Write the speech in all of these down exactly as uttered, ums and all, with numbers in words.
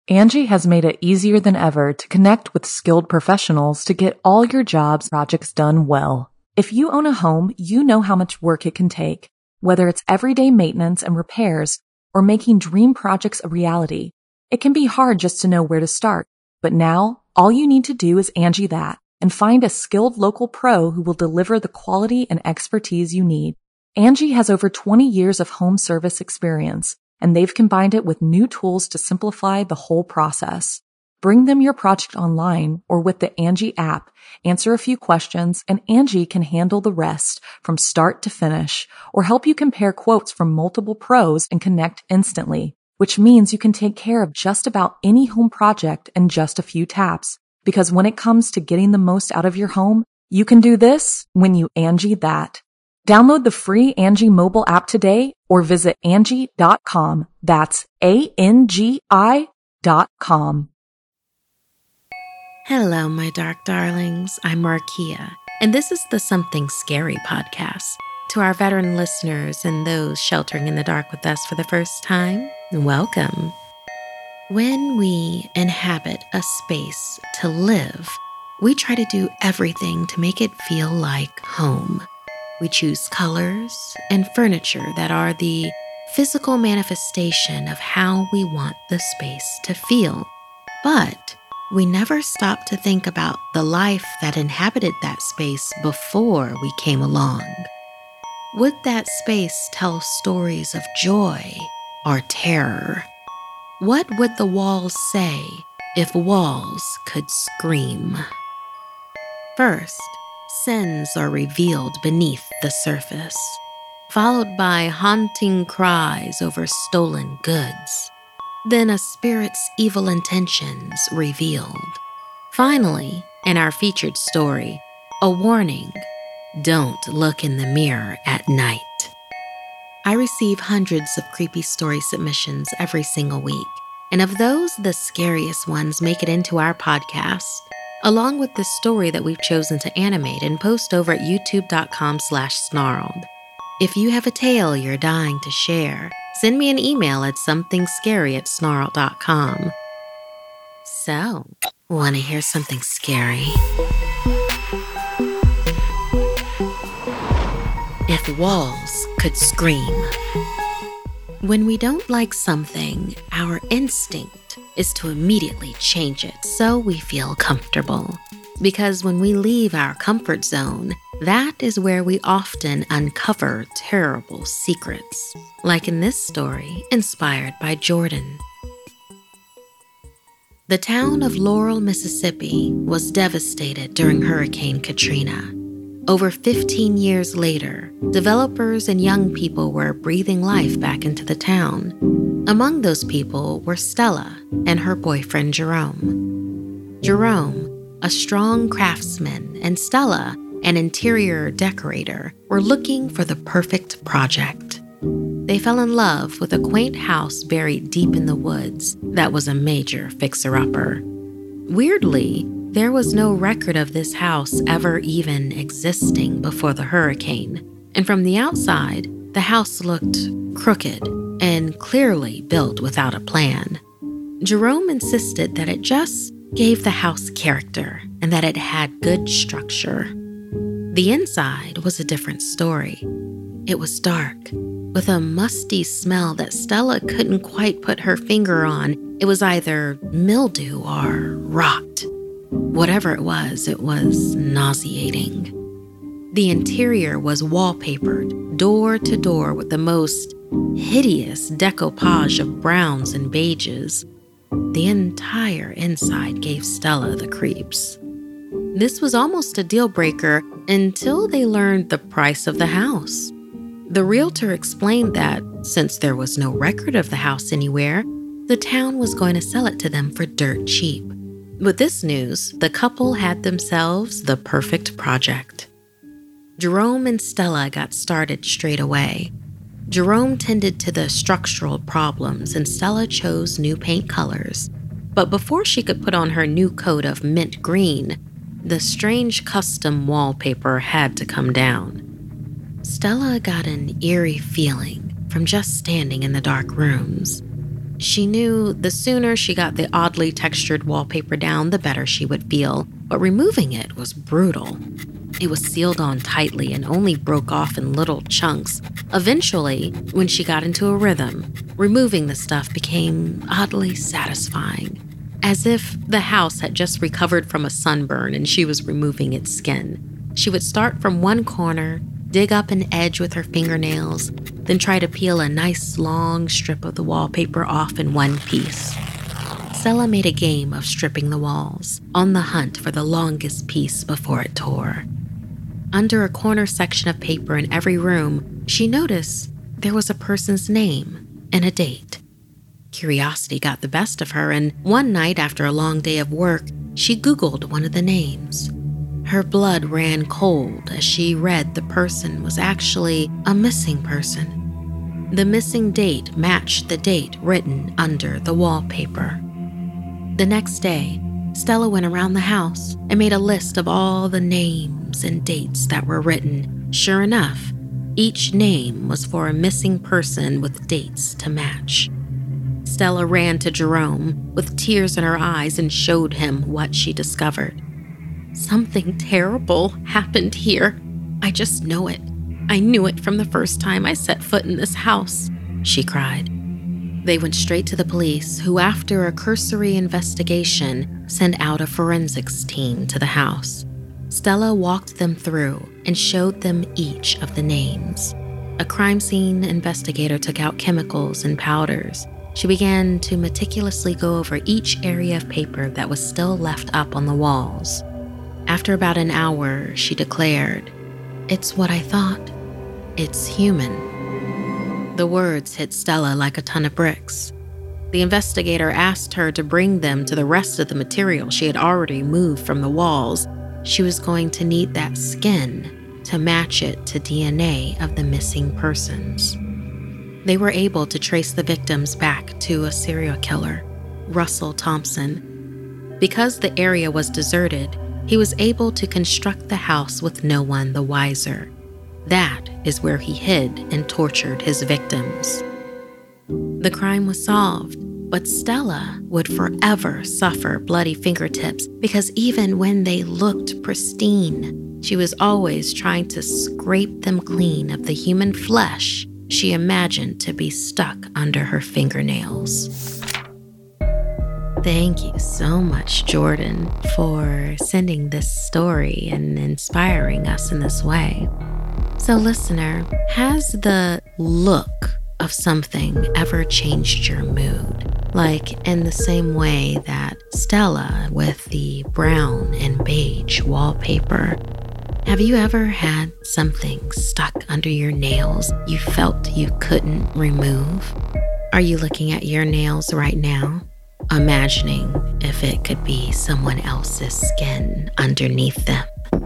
Angie has made it easier than ever to connect with skilled professionals to get all your jobs projects done well. If you own a home, you know how much work it can take, whether it's everyday maintenance and repairs or making dream projects a reality. It can be hard just to know where to start, but now all you need to do is Angie that and find a skilled local pro who will deliver the quality and expertise you need. Angie has over twenty years of home service experience, and they've combined it with new tools to simplify the whole process. Bring them your project online or with the Angie app, answer a few questions, and Angie can handle the rest from start to finish or help you compare quotes from multiple pros and connect instantly, which means you can take care of just about any home project in just a few taps. Because when it comes to getting the most out of your home, you can do this when you Angie that. Download the free Angie mobile app today or visit Angie dot com. That's A N G I dot com. Hello, my dark darlings. I'm Markia, and this is the Something Scary podcast. To our veteran listeners and those sheltering in the dark with us for the first time, welcome. When we inhabit a space to live, we try to do everything to make it feel like home. We choose colors and furniture that are the physical manifestation of how we want the space to feel. But we never stop to think about the life that inhabited that space before we came along. Would that space tell stories of joy or terror? What would the walls say if walls could scream? First, sins are revealed beneath the surface, followed by haunting cries over stolen goods. Then a spirit's evil intentions revealed. Finally, in our featured story, a warning: don't look in the mirror at night. I receive hundreds of creepy story submissions every single week, and of those, the scariest ones make it into our podcast, along with the story that we've chosen to animate and post over at youtube.com slash snarled. If you have a tale you're dying to share, send me an email at somethingscary at snarled dot com. So, want to hear something scary? If walls could scream. When we don't like something, our instinct is to immediately change it so we feel comfortable. Because when we leave our comfort zone, that is where we often uncover terrible secrets, like in this story inspired by Jordan. The town of Laurel, Mississippi was devastated during Hurricane Katrina. Over fifteen years later, developers and young people were breathing life back into the town. Among those people were Stella and her boyfriend Jerome. Jerome, a strong craftsman, and Stella, an interior decorator, were looking for the perfect project. They fell in love with a quaint house buried deep in the woods that was a major fixer-upper. Weirdly, there was no record of this house ever even existing before the hurricane, and from the outside, the house looked crooked and clearly built without a plan. Jerome insisted that it just gave the house character and that it had good structure. The inside was a different story. It was dark, with a musty smell that Stella couldn't quite put her finger on. It was either mildew or rot. Whatever it was, it was nauseating. The interior was wallpapered, door to door, with the most hideous decoupage of browns and beiges. The entire inside gave Stella the creeps. This was almost a deal breaker until they learned the price of the house. The realtor explained that since there was no record of the house anywhere, the town was going to sell it to them for dirt cheap. With this news, the couple had themselves the perfect project. Jerome and Stella got started straight away. Jerome tended to the structural problems and Stella chose new paint colors. But before she could put on her new coat of mint green, the strange custom wallpaper had to come down. Stella got an eerie feeling from just standing in the dark rooms. She knew the sooner she got the oddly textured wallpaper down, the better she would feel, but removing it was brutal. It was sealed on tightly and only broke off in little chunks. Eventually, when she got into a rhythm, removing the stuff became oddly satisfying, as if the house had just recovered from a sunburn and she was removing its skin. She would start from one corner, dig up an edge with her fingernails, then try to peel a nice long strip of the wallpaper off in one piece. Stella made a game of stripping the walls, on the hunt for the longest piece before it tore. Under a corner section of paper in every room, she noticed there was a person's name and a date. Curiosity got the best of her, and one night after a long day of work, she Googled one of the names. Her blood ran cold as she read the person was actually a missing person. The missing date matched the date written under the wallpaper. The next day, Stella went around the house and made a list of all the names and dates that were written. Sure enough, each name was for a missing person with dates to match. Stella ran to Jerome with tears in her eyes and showed him what she discovered. Something terrible happened here. I just know it. I knew it from the first time I set foot in this house, she cried. They went straight to the police, who, after a cursory investigation, sent out a forensics team to the house. Stella walked them through and showed them each of the names. A crime scene investigator took out chemicals and powders. She began to meticulously go over each area of paper that was still left up on the walls. After about an hour, she declared, "It's what I thought. It's human." The words hit Stella like a ton of bricks. The investigator asked her to bring them to the rest of the material she had already moved from the walls. She was going to need that skin to match it to D N A of the missing persons. They were able to trace the victims back to a serial killer, Russell Thompson. Because the area was deserted, he was able to construct the house with no one the wiser. That is where he hid and tortured his victims. The crime was solved, but Stella would forever suffer bloody fingertips because even when they looked pristine, she was always trying to scrape them clean of the human flesh she imagined to be stuck under her fingernails. Thank you so much, Jordan, for sending this story and inspiring us in this way. So, listener, has the look of something ever changed your mood? Like in the same way that Stella with the brown and beige wallpaper. Have you ever had something stuck under your nails you felt you couldn't remove? Are you looking at your nails right now, imagining if it could be someone else's skin underneath them?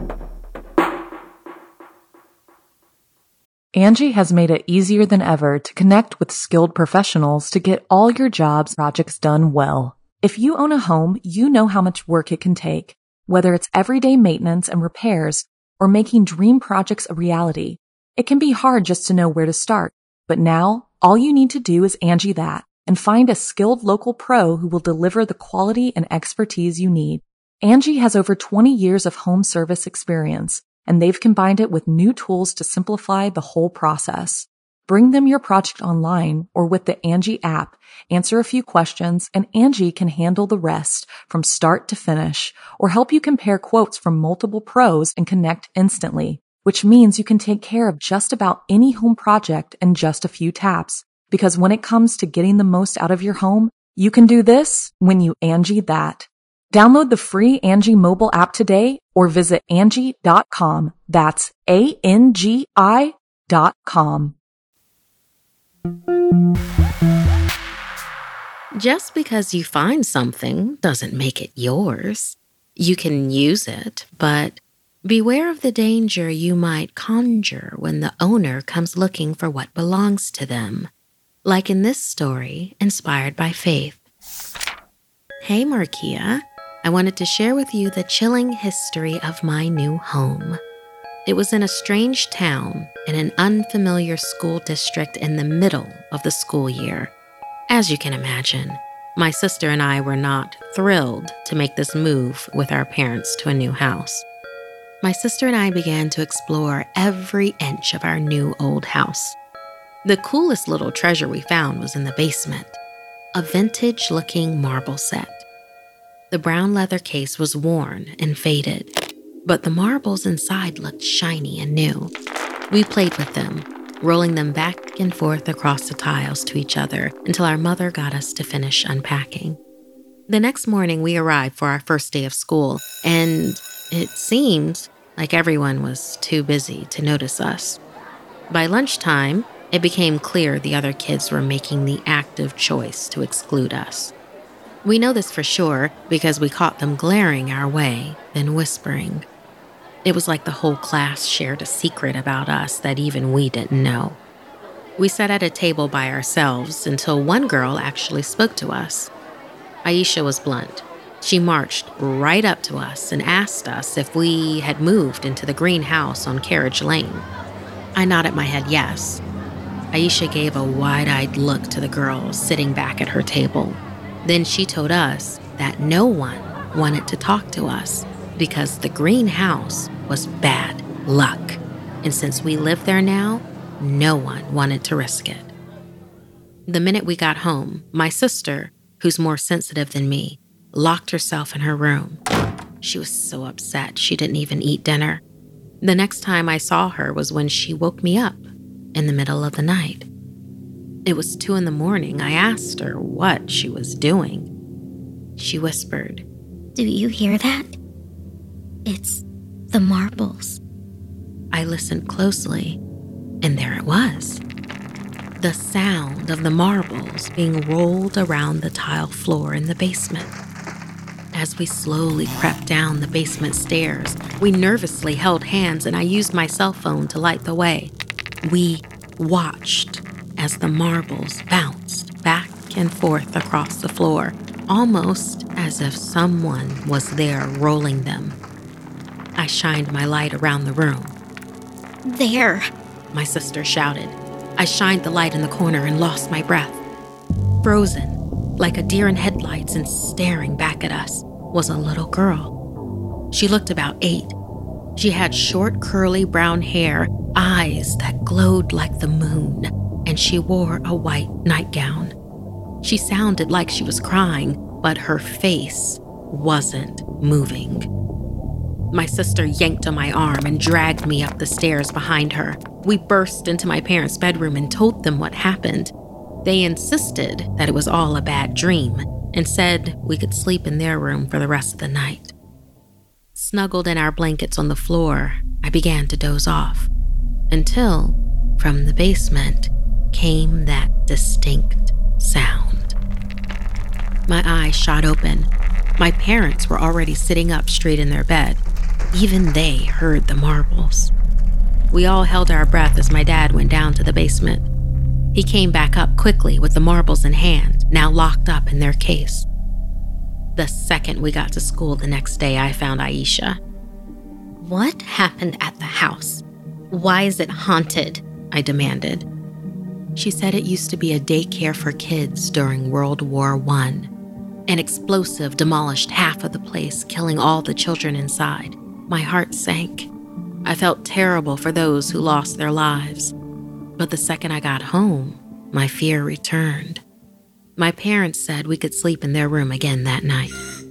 Angie has made it easier than ever to connect with skilled professionals to get all your jobs projects done well. If you own a home, you know how much work it can take, whether it's everyday maintenance and repairs or making dream projects a reality. It can be hard just to know where to start, but now all you need to do is Angie that and find a skilled local pro who will deliver the quality and expertise you need. Angie has over twenty years of home service experience, and they've combined it with new tools to simplify the whole process. Bring them your project online or with the Angie app, answer a few questions, and Angie can handle the rest from start to finish or help you compare quotes from multiple pros and connect instantly, which means you can take care of just about any home project in just a few taps. Because when it comes to getting the most out of your home, you can do this when you Angie that. Download the free Angie mobile app today or visit Angie dot com. That's A N G I dot com. Just because you find something doesn't make it yours. You can use it, but beware of the danger you might conjure when the owner comes looking for what belongs to them. Like in this story, inspired by Faith. Hey, Markia. I wanted to share with you the chilling history of my new home. It was in a strange town in an unfamiliar school district in the middle of the school year. As you can imagine, my sister and I were not thrilled to make this move with our parents to a new house. My sister and I began to explore every inch of our new old house. The coolest little treasure we found was in the basement, a vintage-looking marble set. The brown leather case was worn and faded, but the marbles inside looked shiny and new. We played with them, rolling them back and forth across the tiles to each other until our mother got us to finish unpacking. The next morning, we arrived for our first day of school, and it seemed like everyone was too busy to notice us. By lunchtime, it became clear the other kids were making the active choice to exclude us. We know this for sure because we caught them glaring our way, then whispering. It was like the whole class shared a secret about us that even we didn't know. We sat at a table by ourselves until one girl actually spoke to us. Aisha was blunt. She marched right up to us and asked us if we had moved into the green house on Carriage Lane. I nodded my head yes. Aisha gave a wide-eyed look to the girls sitting back at her table. Then she told us that no one wanted to talk to us because the green house was bad luck. And since we live there now, no one wanted to risk it. The minute we got home, my sister, who's more sensitive than me, locked herself in her room. She was so upset she didn't even eat dinner. The next time I saw her was when she woke me up in the middle of the night. It was two in the morning. I asked her what she was doing. She whispered, "Do you hear that? It's the marbles." I listened closely, and there it was. The sound of the marbles being rolled around the tile floor in the basement. As we slowly crept down the basement stairs, we nervously held hands and I used my cell phone to light the way. We watched as the marbles bounced back and forth across the floor, almost as if someone was there rolling them. I shined my light around the room. "There," my sister shouted. I shined the light in the corner and lost my breath. Frozen, like a deer in headlights and staring back at us, was a little girl. She looked about eight. She had short, curly brown hair, eyes that glowed like the moon, and she wore a white nightgown. She sounded like she was crying, but her face wasn't moving. My sister yanked on my arm and dragged me up the stairs behind her. We burst into my parents' bedroom and told them what happened. They insisted that it was all a bad dream and said we could sleep in their room for the rest of the night. Snuggled in our blankets on the floor, I began to doze off until, from the basement, came that distinct sound. My eyes shot open. My parents were already sitting up straight in their bed. Even they heard the marbles. We all held our breath as my dad went down to the basement. He came back up quickly with the marbles in hand, now locked up in their case. The second we got to school the next day, I found Aisha. "What happened at the house? Why is it haunted?" I demanded. She said it used to be a daycare for kids during World War One. An explosive demolished half of the place, killing all the children inside. My heart sank. I felt terrible for those who lost their lives. But the second I got home, my fear returned. My parents said we could sleep in their room again that night.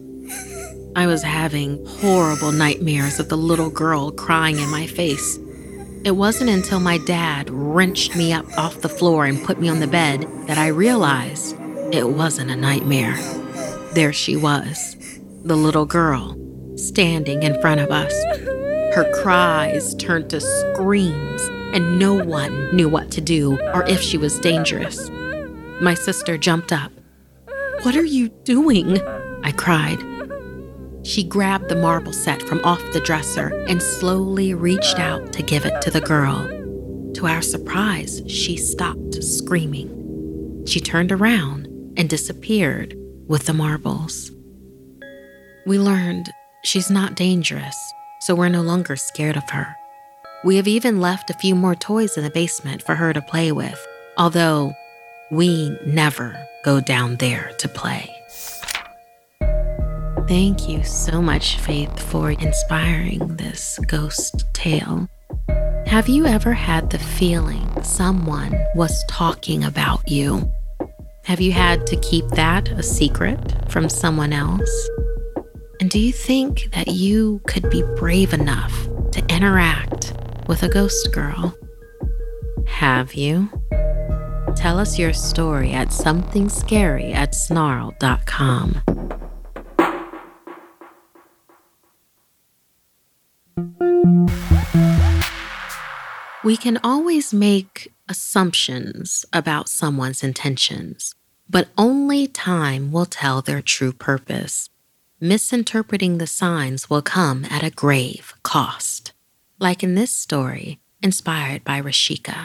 I was having horrible nightmares of the little girl crying in my face. It wasn't until my dad wrenched me up off the floor and put me on the bed that I realized it wasn't a nightmare. There she was, the little girl, standing in front of us. Her cries turned to screams, and no one knew what to do or if she was dangerous. My sister jumped up. "What are you doing?" I cried. She grabbed the marble set from off the dresser and slowly reached out to give it to the girl. To our surprise, she stopped screaming. She turned around and disappeared with the marbles. We learned she's not dangerous, so we're no longer scared of her. We have even left a few more toys in the basement for her to play with, although we never go down there to play. Thank you so much, Faith, for inspiring this ghost tale. Have you ever had the feeling someone was talking about you? Have you had to keep that a secret from someone else? And do you think that you could be brave enough to interact with a ghost girl? Have you? Tell us your story at something scary at snarl dot com. We can always make assumptions about someone's intentions, but only time will tell their true purpose. Misinterpreting the signs will come at a grave cost, like in this story, inspired by Rashika.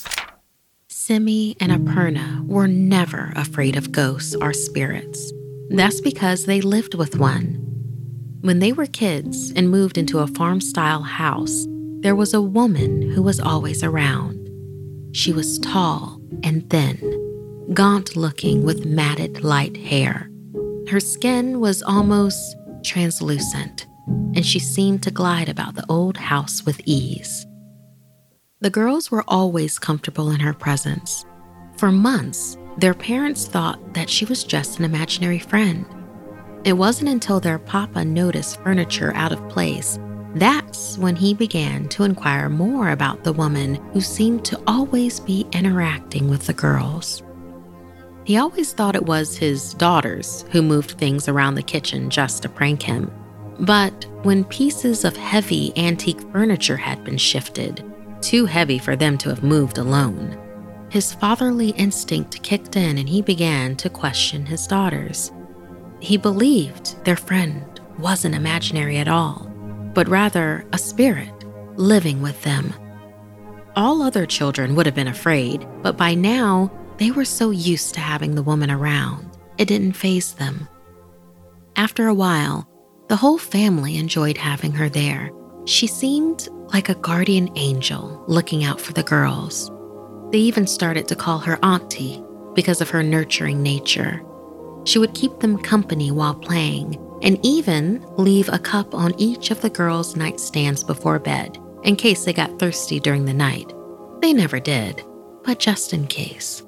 Simi and Aparna were never afraid of ghosts or spirits. That's because they lived with one. When they were kids and moved into a farm-style house, there was a woman who was always around. She was tall and thin, gaunt-looking with matted light hair. Her skin was almost translucent, and she seemed to glide about the old house with ease. The girls were always comfortable in her presence. For months, their parents thought that she was just an imaginary friend. It wasn't until their papa noticed furniture out of place that's when he began to inquire more about the woman who seemed to always be interacting with the girls. He always thought it was his daughters who moved things around the kitchen just to prank him. But when pieces of heavy antique furniture had been shifted, too heavy for them to have moved alone, his fatherly instinct kicked in and he began to question his daughters. He believed their friend wasn't imaginary at all, but rather a spirit living with them. All other children would have been afraid, but by now, they were so used to having the woman around, it didn't faze them. After a while, the whole family enjoyed having her there. She seemed like a guardian angel looking out for the girls. They even started to call her Auntie because of her nurturing nature. She would keep them company while playing, and even leave a cup on each of the girls' nightstands before bed in case they got thirsty during the night. They never did, but just in case.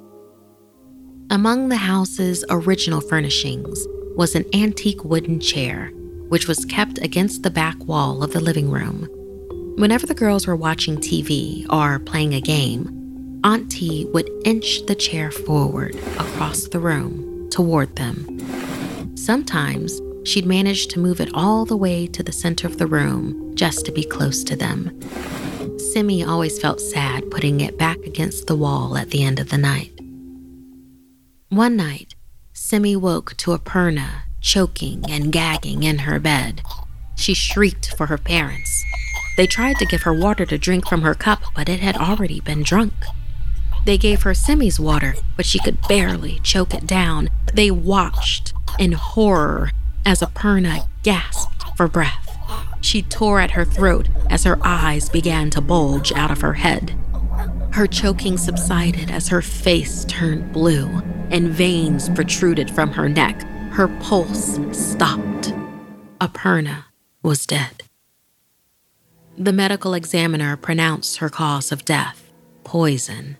Among the house's original furnishings was an antique wooden chair, which was kept against the back wall of the living room. Whenever the girls were watching T V or playing a game, Auntie would inch the chair forward across the room toward them. Sometimes, she'd manage to move it all the way to the center of the room just to be close to them. Simi always felt sad putting it back against the wall at the end of the night. One night, Simi woke to Aparna choking and gagging in her bed. She shrieked for her parents. They tried to give her water to drink from her cup, but it had already been drunk. They gave her Simi's water, but she could barely choke it down. They watched in horror as Aparna gasped for breath. She tore at her throat as her eyes began to bulge out of her head. Her choking subsided as her face turned blue and veins protruded from her neck. Her pulse stopped. Aparna was dead. The medical examiner pronounced her cause of death, poison.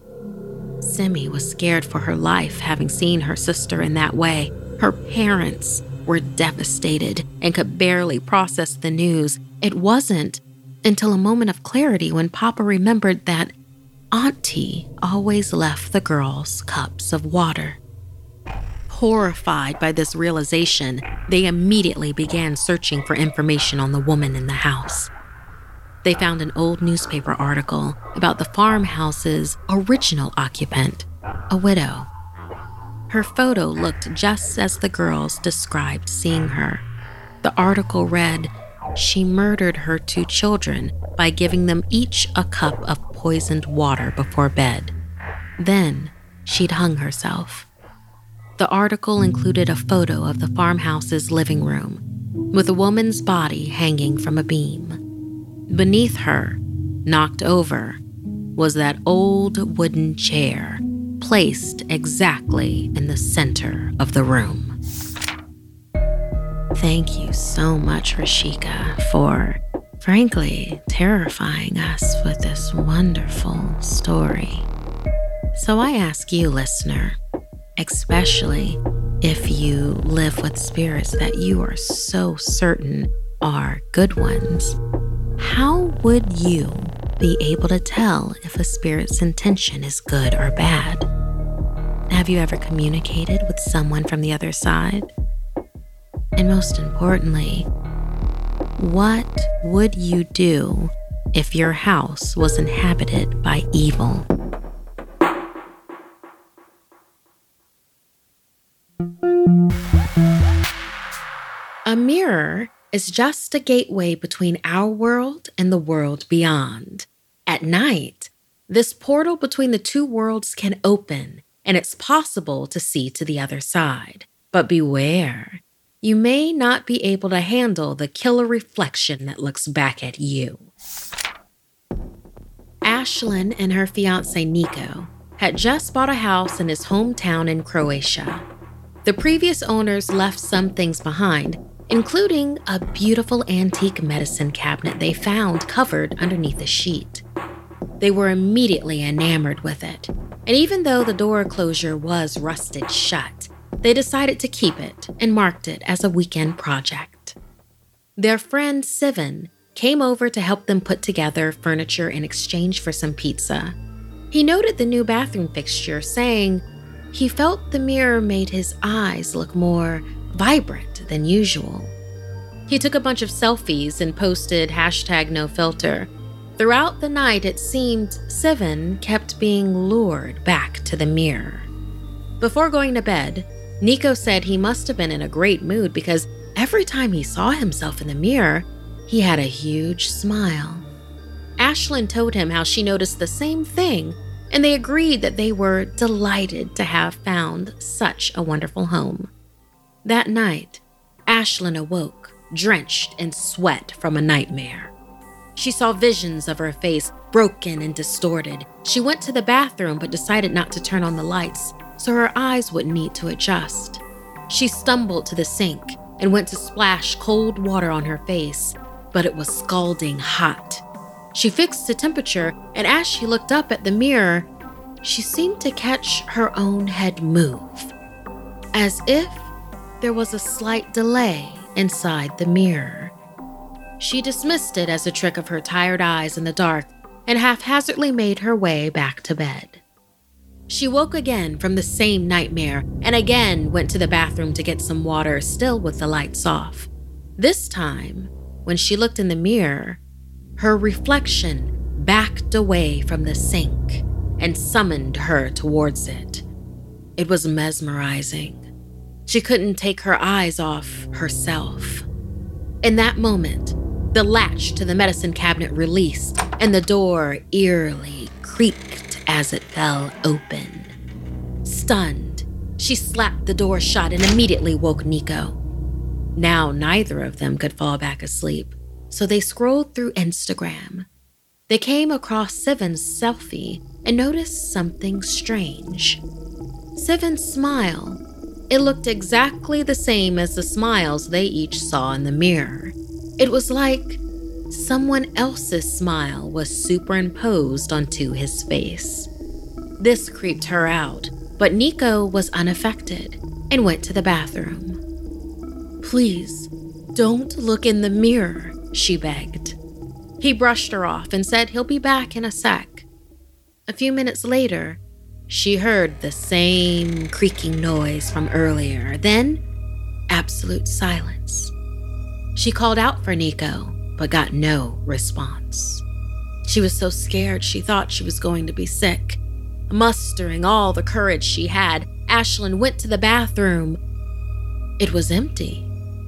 Simi was scared for her life, having seen her sister in that way. Her parents were devastated and could barely process the news. It wasn't until a moment of clarity when Papa remembered that Auntie always left the girls cups of water. Horrified by this realization, they immediately began searching for information on the woman in the house. They found an old newspaper article about the farmhouse's original occupant, a widow. Her photo looked just as the girls described seeing her. The article read, "She murdered her two children by giving them each a cup of poisoned water before bed. Then she'd hung herself." The article included a photo of the farmhouse's living room, with a woman's body hanging from a beam. Beneath her, knocked over, was that old wooden chair placed exactly in the center of the room. Thank you so much, Rashika, for, frankly, terrifying us with this wonderful story. So I ask you, listener, especially if you live with spirits that you are so certain are good ones, how would you be able to tell if a spirit's intention is good or bad? Have you ever communicated with someone from the other side? And most importantly, what would you do if your house was inhabited by evil? A mirror is just a gateway between our world and the world beyond. At night, this portal between the two worlds can open, and it's possible to see to the other side. But beware, you may not be able to handle the killer reflection that looks back at you. Ashlyn and her fiancé Nico had just bought a house in his hometown in Croatia. The previous owners left some things behind, including a beautiful antique medicine cabinet they found covered underneath a sheet. They were immediately enamored with it, and even though the door closure was rusted shut, they decided to keep it and marked it as a weekend project. Their friend Sivan came over to help them put together furniture in exchange for some pizza. He noted the new bathroom fixture, saying he felt the mirror made his eyes look more vibrant than usual. He took a bunch of selfies and posted hashtag no filter. Throughout the night, it seemed Sivan kept being lured back to the mirror. Before going to bed, Nico said he must have been in a great mood because every time he saw himself in the mirror, he had a huge smile. Ashlyn told him how she noticed the same thing, and they agreed that they were delighted to have found such a wonderful home. That night, Ashlyn awoke, drenched in sweat from a nightmare. She saw visions of her face broken and distorted. She went to the bathroom but decided not to turn on the lights, so her eyes wouldn't need to adjust. She stumbled to the sink and went to splash cold water on her face, but it was scalding hot. She fixed the temperature, and as she looked up at the mirror, she seemed to catch her own head move, as if there was a slight delay inside the mirror. She dismissed it as a trick of her tired eyes in the dark and haphazardly made her way back to bed. She woke again from the same nightmare and again went to the bathroom to get some water, still with the lights off. This time, when she looked in the mirror, her reflection backed away from the sink and summoned her towards it. It was mesmerizing. She couldn't take her eyes off herself. In that moment, the latch to the medicine cabinet released and the door eerily creaked as it fell open. Stunned, she slapped the door shut and immediately woke Nico. Now neither of them could fall back asleep, so they scrolled through Instagram. They came across Sivan's selfie and noticed something strange. Sivan's smile. It looked exactly the same as the smiles they each saw in the mirror. It was like someone else's smile was superimposed onto his face. This creeped her out, but Nico was unaffected and went to the bathroom. "Please, don't look in the mirror," she begged. He brushed her off and said he'll be back in a sec. A few minutes later, she heard the same creaking noise from earlier, then absolute silence. She called out for Nico, but got no response. She was so scared she thought she was going to be sick. Mustering all the courage she had, Ashlyn went to the bathroom. It was empty.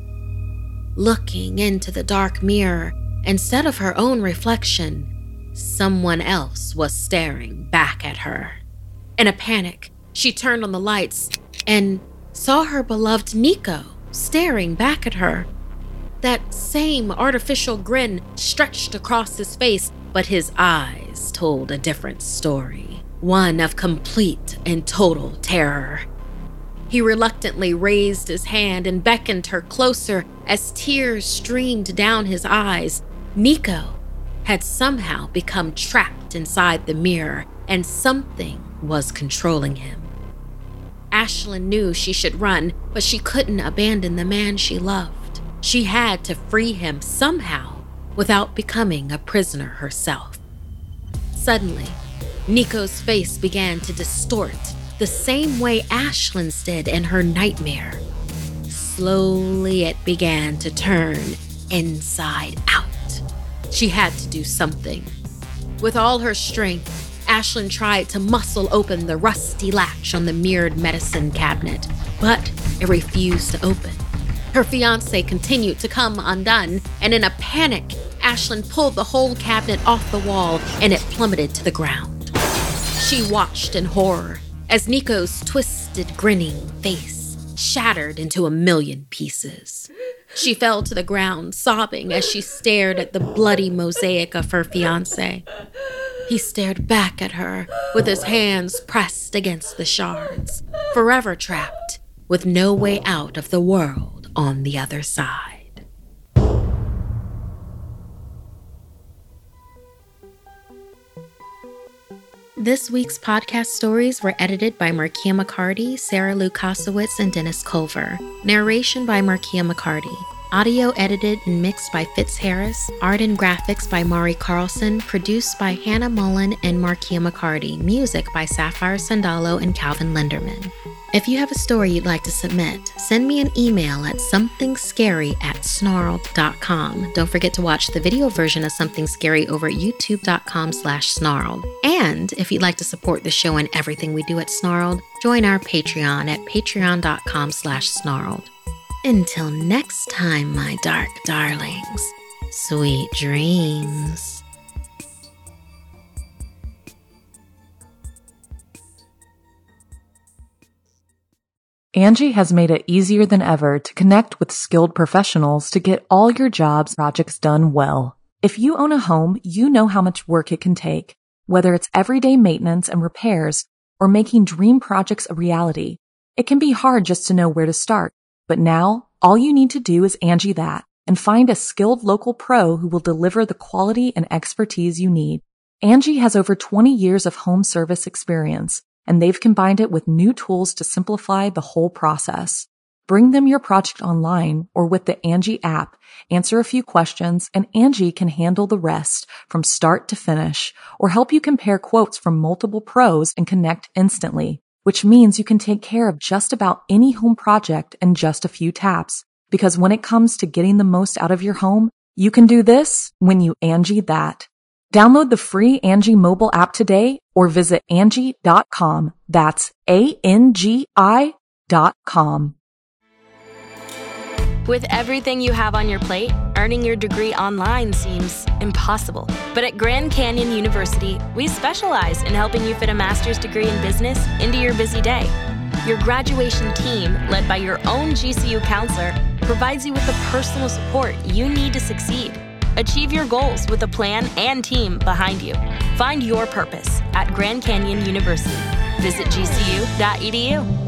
Looking into the dark mirror, instead of her own reflection, someone else was staring back at her. In a panic, she turned on the lights and saw her beloved Nico staring back at her. That same artificial grin stretched across his face, but his eyes told a different story, one of complete in total terror. He reluctantly raised his hand and beckoned her closer as tears streamed down his eyes. Nico had somehow become trapped inside the mirror, and something was controlling him. Ashlyn knew she should run, but she couldn't abandon the man she loved. She had to free him somehow without becoming a prisoner herself. Suddenly, Nico's face began to distort the same way Ashlyn's did in her nightmare. Slowly, it began to turn inside out. She had to do something. With all her strength, Ashlyn tried to muscle open the rusty latch on the mirrored medicine cabinet, but it refused to open. Her fiancé continued to come undone, and in a panic, Ashlyn pulled the whole cabinet off the wall and it plummeted to the ground. She watched in horror as Nico's twisted, grinning face shattered into a million pieces. She fell to the ground, sobbing as she stared at the bloody mosaic of her fiancé. He stared back at her with his hands pressed against the shards, forever trapped with no way out of the world on the other side. This week's podcast stories were edited by Markia McCarty, Sarah Lou Kosowitz, and Dennis Culver. Narration by Markia McCarty. Audio edited and mixed by Fitz Harris. Art and graphics by Mari Carlson. Produced by Hannah Mullen and Markia McCarty. Music by Sapphire Sandalo and Calvin Linderman. If you have a story you'd like to submit, send me an email at somethingscary at snarled dot com. Don't forget to watch the video version of Something Scary over at youtube.com slash snarled. And if you'd like to support the show and everything we do at Snarled, join our Patreon at patreon.com slash snarled. Until next time, my dark darlings, sweet dreams. Angie has made it easier than ever to connect with skilled professionals to get all your jobs projects done well. If you own a home, you know how much work it can take, whether it's everyday maintenance and repairs or making dream projects a reality. It can be hard just to know where to start, but now all you need to do is Angie that and find a skilled local pro who will deliver the quality and expertise you need. Angie has over twenty years of home service experience, and they've combined it with new tools to simplify the whole process. Bring them your project online or with the Angie app, answer a few questions, and Angie can handle the rest from start to finish, or help you compare quotes from multiple pros and connect instantly, which means you can take care of just about any home project in just a few taps. Because when it comes to getting the most out of your home, you can do this when you Angie that. Download the free Angie mobile app today or visit Angie dot com. That's A N G I dot com. With everything you have on your plate, earning your degree online seems impossible. But at Grand Canyon University, we specialize in helping you fit a master's degree in business into your busy day. Your graduation team, led by your own G C U counselor, provides you with the personal support you need to succeed. Achieve your goals with a plan and team behind you. Find your purpose at Grand Canyon University. Visit G C U dot E D U.